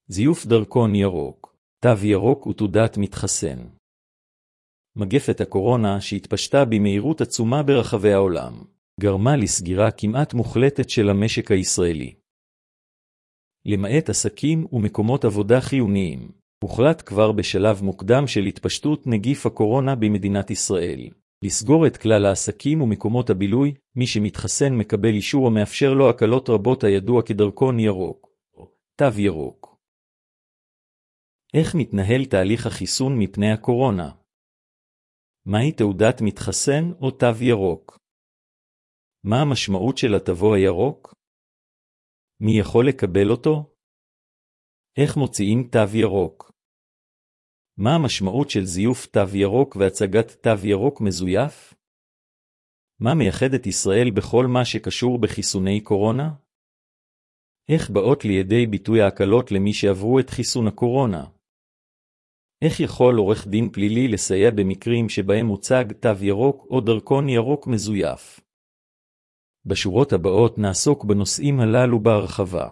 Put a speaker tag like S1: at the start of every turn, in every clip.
S1: זיוף דרכון ירוק, תו ירוק ותעודת מתחסן. מגפת הקורונה שהתפשטה במהירות עצומה ברחבי העולם, גרמה לסגירה כמעט מוחלטת של המשק הישראלי. למעט עסקים ומקומות עבודה חיוניים, הוחלט כבר בשלב מוקדם של התפשטות נגיף הקורונה במדינת ישראל, לסגור את כלל העסקים ומקומות הבילוי. מי שמתחסן מקבל אישור המאפשר לו הקלות רבות הידוע כדרכון ירוק, או תו ירוק. איך מתנהל תהליך החיסון מפני הקורונה? מהי תעודת מתחסן או תו ירוק? מה המשמעות של התו הירוק? מי יכול לקבל אותו? איך מוציאים תו ירוק? מה המשמעות של זיוף תו ירוק והצגת תו ירוק מזויף? מה מייחד את ישראל בכל מה שקשור בחיסוני קורונה? איך באות לידי ביטוי ההקלות למי שעברו את חיסון הקורונה? איך יכול עורך דין פלילי לסייע במקרים שבהם מוצג תו ירוק או דרכון ירוק מזויף? בשורות הבאות נעסוק בנושאים הללו בהרחבה.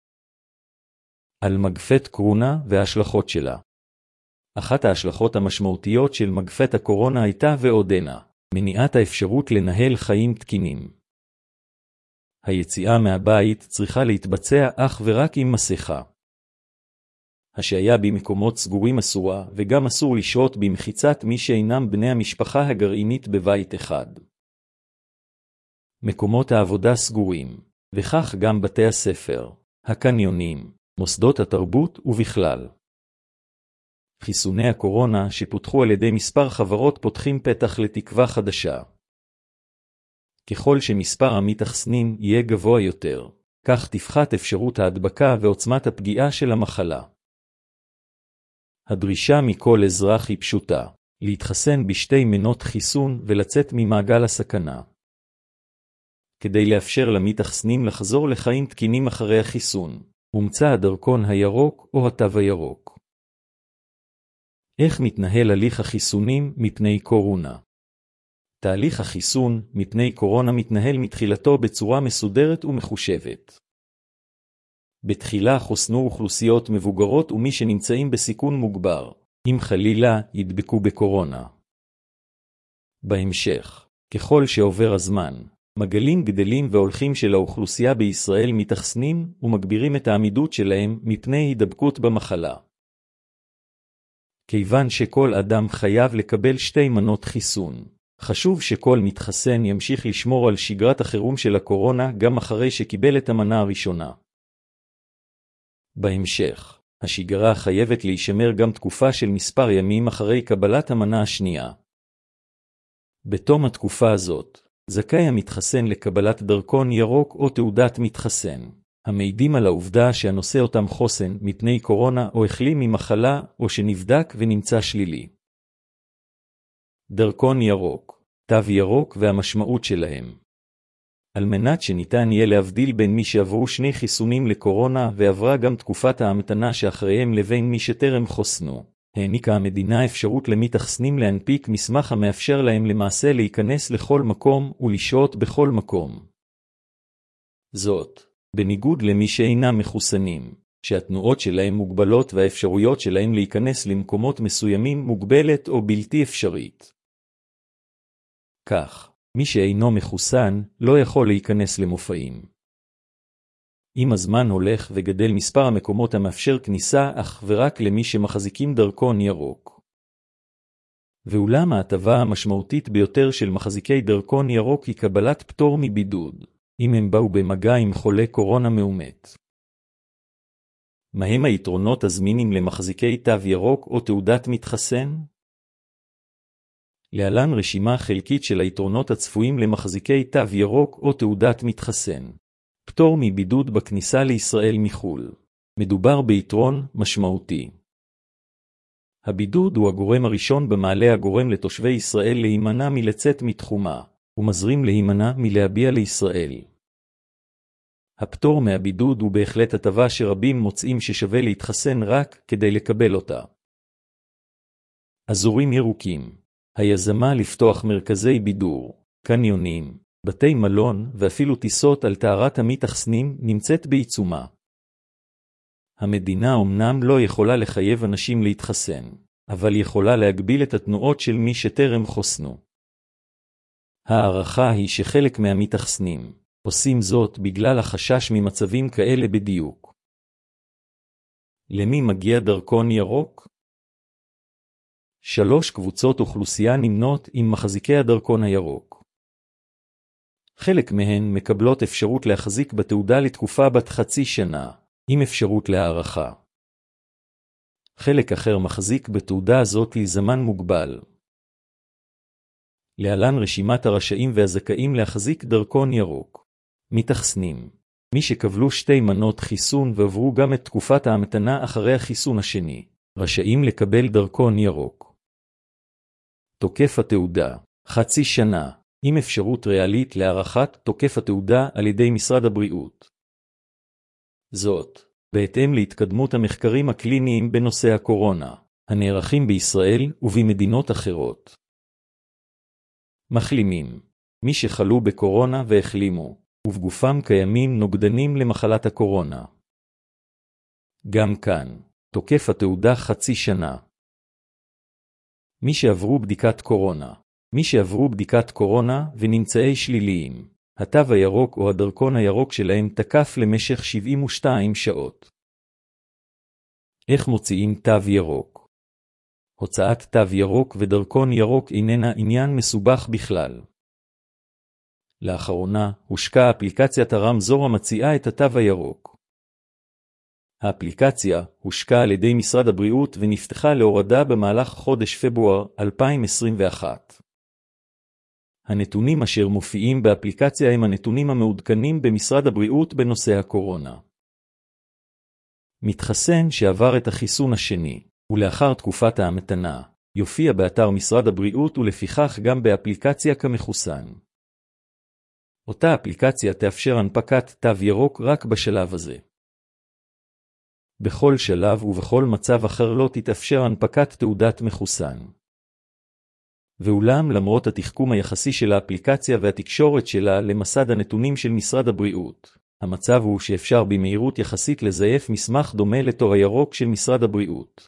S1: על מגפת קורונה וההשלכות שלה. אחת ההשלכות המשמעותיות של מגפת הקורונה הייתה ועודנה מניעת האפשרות לנהל חיים תקינים. היציאה מהבית צריכה להתבצע אך ורק עם מסכה. השהייה במקומות סגורים אסורה, וגם אסור לשהות במחיצת מי שאינם בני המשפחה הגרעינית בבית אחד. מקומות העבודה סגורים, וכך גם בתי הספר, הקניונים, מוסדות התרבות ובכלל. חיסוני הקורונה שפותחו על ידי מספר חברות פותחים פתח לתקווה חדשה. ככל שמספר המתחסנים יהיה גבוה יותר, כך תפחת אפשרות ההדבקה ועוצמת הפגיעה של המחלה. הדרישה מכל אזרח היא פשוטה, להתחסן בשתי מנות חיסון ולצאת ממעגל הסכנה. כדי לאפשר למתחסנים לחזור לחיים תקינים אחרי החיסון, הומצא הדרכון הירוק או התו הירוק. איך מתנהל הליך החיסונים מפני קורונה? תהליך החיסון מפני קורונה מתנהל מתחילתו בצורה מסודרת ומחושבת. בתחילה חוסנו אוכלוסיות מבוגרות ומי שנמצאים בסיכון מוגבר, אם חלילה ידבקו בקורונה. בהמשך, ככל שעובר הזמן, מגלים גדלים והולכים של האוכלוסייה בישראל מתחסנים ומגבירים את העמידות שלהם מפני הידבקות במחלה. כיוון שכל אדם חייב לקבל שתי מנות חיסון, חשוב שכל מתחסן ימשיך לשמור על שגרת החירום של הקורונה גם אחרי שקיבל את המנה הראשונה. בהמשך, השגרה חייבת להישמר גם תקופה של מספר ימים אחרי קבלת המנה השנייה. בתום התקופה הזאת, זכאי המתחסן לקבלת דרכון ירוק או תעודת מתחסן, המעידים על העובדה שהנושא אותם חוסן מפני קורונה או החלים ממחלה או שנבדק ונמצא שלילי. דרכון ירוק, תו ירוק והמשמעות שלהם. על מנת שניתן יהיה להבדיל בין מי שעברו שני חיסונים לקורונה ועברה גם תקופת ההמתנה שאחריהם לבין מי שטרם חוסנו, העניקה המדינה אפשרות למתחסנים להנפיק מסמך המאפשר להם למעשה להיכנס לכל מקום ולשהות בכל מקום. זאת, בניגוד למי שאינם מחוסנים, שהתנועות שלהם מוגבלות והאפשרויות שלהם להיכנס למקומות מסוימים מוגבלת או בלתי אפשרית. כך, מי שאינו מחוסן לא יכול להיכנס למופעים. עם הזמן הולך וגדל מספר המקומות המאפשר כניסה אך ורק למי שמחזיקים דרכון ירוק. ואולם ההטבה המשמעותית ביותר של מחזיקי דרכון ירוק היא קבלת פטור מבידוד, אם הם באו במגע עם חולה קורונה מאומת. מהם היתרונות הזמינים למחזיקי תו ירוק או תעודת מתחסן? להלן רשימה חלקית של היתרונות הצפויים למחזיקי תו ירוק או תעודת מתחסן. פטור מבידוד בכניסה לישראל מחול. מדובר ביתרון משמעותי. הבידוד הוא הגורם הראשון במעלה הגורם לתושבי ישראל להימנע מלצאת מתחומה, ומזרים להימנע מלהביע לישראל. הפטור מהבידוד הוא בהחלט הטבה שרבים מוצאים ששווה להתחסן רק כדי לקבל אותה. אזורים ירוקים. היזמה לפתוח מרכזי בידור, קניונים, בתי מלון ואפילו טיסות על טהרת המתחסנים נמצאת בעיצומה. המדינה אומנם לא יכולה לחייב אנשים להתחסן, אבל יכולה להגביל את התנועות של מי שטרם חוסנו. הערכה היא שחלק מהמתחסנים עושים זאת בגלל החשש ממצבים כאלה בדיוק. למי מגיע דרכון ירוק? 3 קבוצות אוכלוסייה נמנות עם מחזיקי הדרכון הירוק. חלק מהן מקבלות אפשרות להחזיק בתעודה לתקופה בת חצי שנה, עם אפשרות להארכה. חלק אחר מחזיק בתעודה הזאת לזמן מוגבל. להלן רשימת הרשאים והזכאים להחזיק דרכון ירוק. מתחסנים. מי שקבלו 2 מנות חיסון ועברו גם את תקופת ההמתנה אחרי החיסון השני, רשאים לקבל דרכון ירוק. תוקף התעודה, חצי שנה, עם אפשרות ריאלית להארכת תוקף התעודה על ידי משרד הבריאות. זאת, בהתאם להתקדמות המחקרים הקליניים בנושא הקורונה, הנערכים בישראל ובמדינות אחרות. מחלימים. מי שחלו בקורונה והחלימו, ובגופם קיימים נוגדנים למחלת הקורונה. גם כאן, תוקף התעודה חצי שנה. מי שעברו בדיקת קורונה. מי שעברו בדיקת קורונה ונמצאי שליליים, התו הירוק או הדרכון הירוק שלהם תקף למשך 72 שעות. איך מוציאים תו ירוק? הוצאת תו ירוק ודרכון ירוק איננה עניין מסובך בכלל. לאחרונה הושקה אפליקציית הרמזור המציעה את התו הירוק. האפליקציה הושקה על ידי משרד הבריאות ונפתחה להורדה במהלך חודש פברואר 2021. הנתונים אשר מופיעים באפליקציה הם הנתונים המעודכנים במשרד הבריאות בנושא הקורונה. מתחסן שעבר את החיסון השני, ולאחר תקופת ההמתנה, יופיע באתר משרד הבריאות ולפיכך גם באפליקציה כמחוסן. אותה אפליקציה תאפשר הנפקת תו ירוק רק בשלב הזה. בכל שלב ובכל מצב אחר לא תתאפשר הנפקת תעודת מחוסן. ואולם למרות התחכום היחסי של האפליקציה והתקשורת שלה למסד הנתונים של משרד הבריאות, המצב הוא שאפשר במהירות יחסית לזייף מסמך דומה לתו הירוק של משרד הבריאות.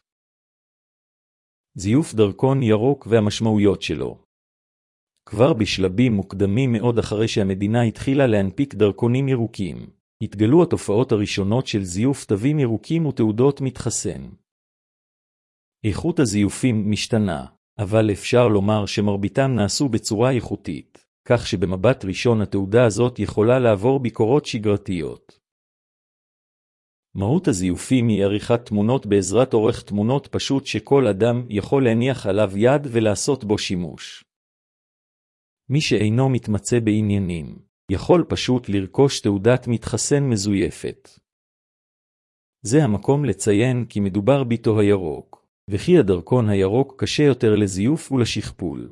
S1: זיוף דרכון ירוק והמשמעויות שלו. כבר בשלבים מוקדמים מאוד אחרי שהמדינה התחילה להנפיק דרכונים ירוקים, התגלו התופעות הראשונות של זיוף תווים ירוקים ותעודות מתחסן. איכות הזיופים משתנה, אבל אפשר לומר שמרביתם נעשו בצורה איכותית, כך שבמבט ראשון התעודה הזאת יכולה לעבור ביקורות שגרתיות. מהות הזיופים היא עריכת תמונות בעזרת עורך תמונות פשוט שכל אדם יכול להניח עליו יד ולעשות בו שימוש. מי שאינו מתמצא בעניינים, יכול פשוט לרכוש תעודת מתחסן מזויפת. זה המקום לציין כי מדובר בתו הירוק, וכי הדרכון הירוק קשה יותר לזיוף ולשכפול.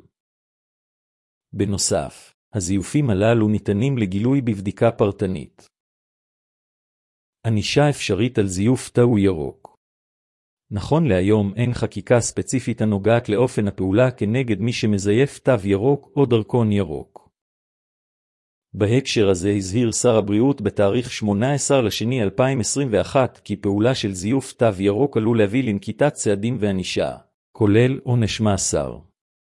S1: בנוסף, הזיופים הללו ניתנים לגילוי בבדיקה פרטנית. ענישה אפשרית על זיוף תו ירוק. נכון להיום אין חקיקה ספציפית הנוגעת לאופן הפעולה כנגד מי שמזייף תו ירוק או דרכון ירוק. בהקשר הזה הזהיר שר הבריאות בתאריך 18/2/2021 כי פעולה של זיוף תו ירוק עלול להביא לנקיטת צעדים וענישה, כולל עונש מאסר.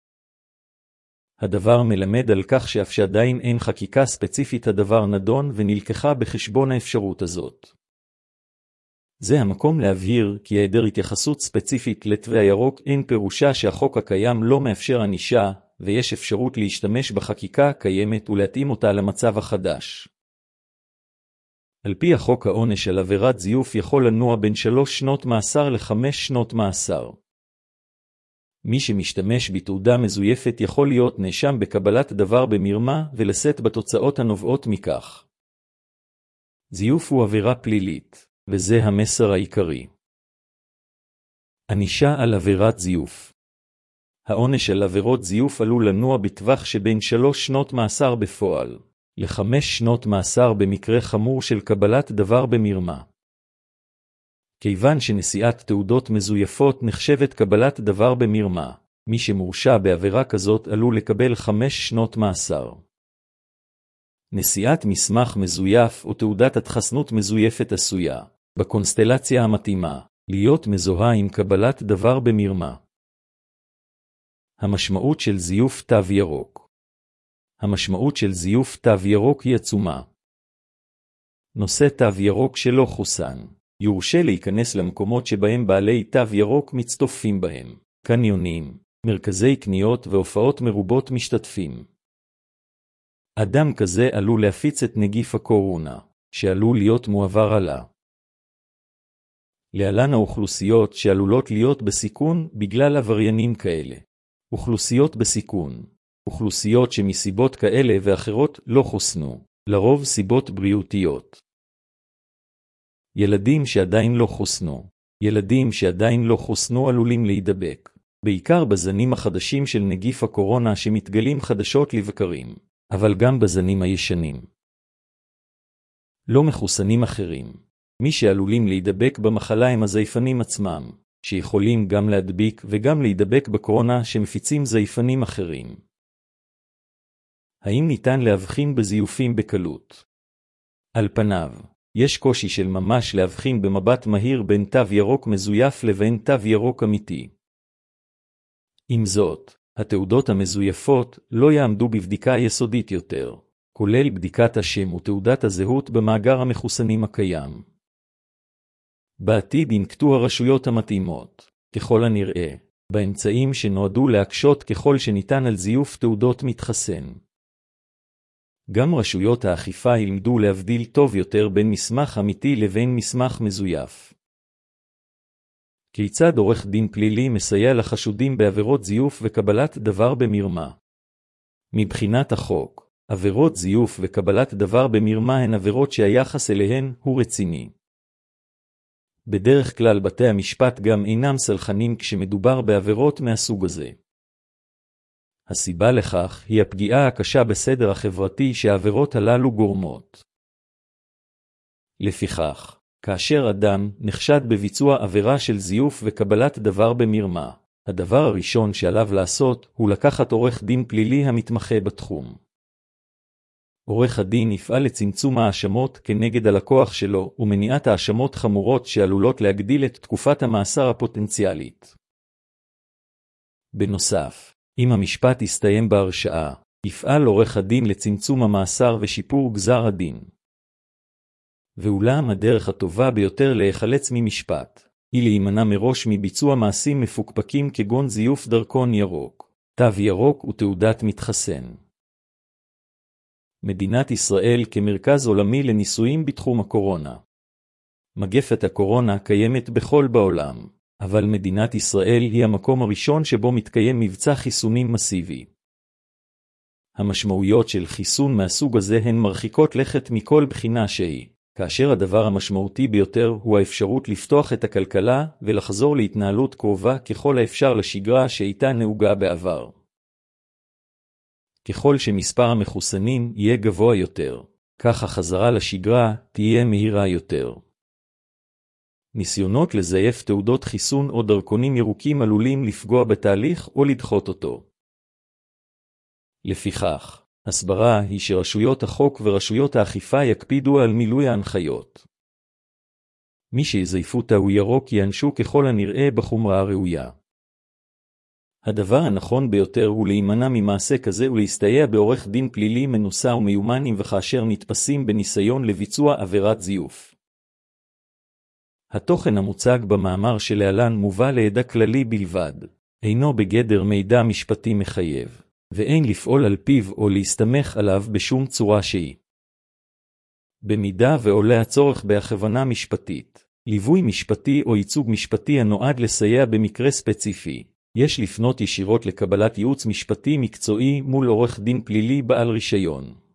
S1: הדבר מלמד על כך שאף שעדיין אין חקיקה ספציפית הדבר נדון ונלקחה בחשבון האפשרות הזאת. זה המקום להבהיר כי היעדר התייחסות ספציפית לתו הירוק אין פירושה שהחוק הקיים לא מאפשר ענישה, ויש אפשרות להשתמש בחקיקה הקיימת ולהתאים אותה למצב החדש. על פי החוק העונש על עבירת זיוף יכול לנוע בין 3 שנות מאסר ל5 שנות מאסר. מי שמשתמש בתעודה מזויפת יכול להיות נאשם בקבלת דבר במרמה ולשאת בתוצאות הנובעות מכך. זיוף הוא עבירה פלילית, וזה המסר העיקרי. ענישה על עבירת זיוף. העונש על עבירות זיוף עלול לנוע בטווח שבין 3 שנות מאסר בפועל, ל5 שנות מאסר במקרה חמור של קבלת דבר במרמה. כיוון שנשיאת תעודות מזויפות נחשבת קבלת דבר במרמה, מי שמורשע בעבירה כזאת עלול לקבל 5 שנות מאסר. נשיאת מסמך מזויף או תעודת התחסנות מזויפת עשויה, בקונסטלציה המתאימה, להיות מזוהה עם קבלת דבר במרמה. המשמעות של זיוף תו ירוק. המשמעות של זיוף תו ירוק היא עצומה. נושא תו ירוק שלא חוסן, יורשה להיכנס למקומות שבהם בעלי תו ירוק מצטופים בהם, קניונים, מרכזי קניות והופעות מרובות משתתפים. אדם כזה עלול להפיץ את נגיף הקורונה, שעלול להיות מועבר הלאה. להלן האוכלוסיות שעלולות להיות בסיכון בגלל עבריינים כאלה. אוכלוסיות בסיכון. אוכלוסיות שמסיבות כאלה ואחרות לא חוסנו, לרוב סיבות בריאותיות. ילדים שעדיין לא חוסנו. ילדים שעדיין לא חוסנו עלולים להידבק, בעיקר בזנים החדשים של נגיף הקורונה שמתגלים חדשות לבקרים, אבל גם בזנים הישנים. לא מחוסנים אחרים. מי שעלולים להידבק במחלה הם הזייפנים עצמם, שיכולים גם להדביק וגם להידבק בקורונה שמפיצים זייפנים אחרים. האם ניתן להבחין בזיופים בקלות? על פניו, יש קושי של ממש להבחין במבט מהיר בין תו ירוק מזויף לבין תו ירוק אמיתי. עם זאת, התעודות המזויפות לא יעמדו בבדיקה יסודית יותר, כולל בדיקת השם ותעודת הזהות במאגר המחוסנים הקיים. בעתיד ינקטו הרשויות המתאימות, ככל הנראה, באמצעים שנועדו להקשות ככל שניתן על זיוף תעודות מתחסן. גם רשויות האכיפה ילמדו להבדיל טוב יותר בין מסמך אמיתי לבין מסמך מזויף. כיצד עורך דין פלילי מסייע לחשודים בעבירות זיוף וקבלת דבר במרמה? מבחינת החוק, עבירות זיוף וקבלת דבר במרמה הן עבירות שהיחס אליהן הוא רציני. בדרך כלל בתי המשפט גם אינם סלחנים כשמדובר בעבירות מהסוג הזה. הסיבה לכך היא הפגיעה הקשה בסדר החברתי שהעבירות הללו גורמות. לפיכך, כאשר אדם נחשד בביצוע עבירה של זיוף וקבלת דבר במרמה, הדבר הראשון שעליו לעשות הוא לקחת עורך דין פלילי המתמחה בתחום. עורך הדין יפעל לצמצום האשמות כנגד הלקוח שלו ומניעת האשמות חמורות שעלולות להגדיל את תקופת המאסר הפוטנציאלית. בנוסף, אם המשפט יסתיים בהרשעה, יפעל עורך הדין לצמצום המאסר ושיפור גזר הדין. ואולם הדרך הטובה ביותר להיחלץ ממשפט, היא להימנע מראש מביצוע מעשים מפוקפקים כגון זיוף דרכון ירוק, תו ירוק ותעודת מתחסן. מדינת ישראל כמרכז עולמי לניסויים בתחום הקורונה. מגפת הקורונה קיימת בכל בעולם, אבל מדינת ישראל היא המקום הראשון שבו מתקיים מבצע חיסונים מסיבי. המשמעויות של חיסון מהסוג הזה הן מרחיקות לכת מכל בחינה שהיא, כאשר הדבר המשמעותי ביותר הוא האפשרות לפתוח את הכלכלה ולחזור להתנהלות קרובה ככל האפשר לשגרה שהייתה נהוגה בעבר. ככל שמספר המחוסנים יהיה גבוה יותר, כך החזרה לשגרה תהיה מהירה יותר. ניסיונות לזייף תעודות חיסון או דרכונים ירוקים עלולים לפגוע בתהליך או לדחות אותו. לפיכך, הסברה היא שרשויות החוק ורשויות האכיפה יקפידו על מילוי ההנחיות. מי שיזייפו תו ירוק יענשו ככל הנראה בחומרה הראויה. הדבר הנכון ביותר הוא להימנע ממעשה כזה ולהסתייע בעורך דין פלילי מנוסה ומיומן אם וכאשר נתפסים בניסיון לביצוע עבירת זיוף. התוכן המוצג במאמר שלהלן מובא לידע כללי בלבד, אינו בגדר מידע משפטי מחייב, ואין לפעול על פיו או להסתמך עליו בשום צורה שהיא. במידה ועולה הצורך בהכוונה משפטית, ליווי משפטי או ייצוג משפטי הנועד לסייע במקרה ספציפי, יש לפנות ישירות לקבלת ייעוץ משפטי מקצועי מול עורך דין פלילי בעל רישיון.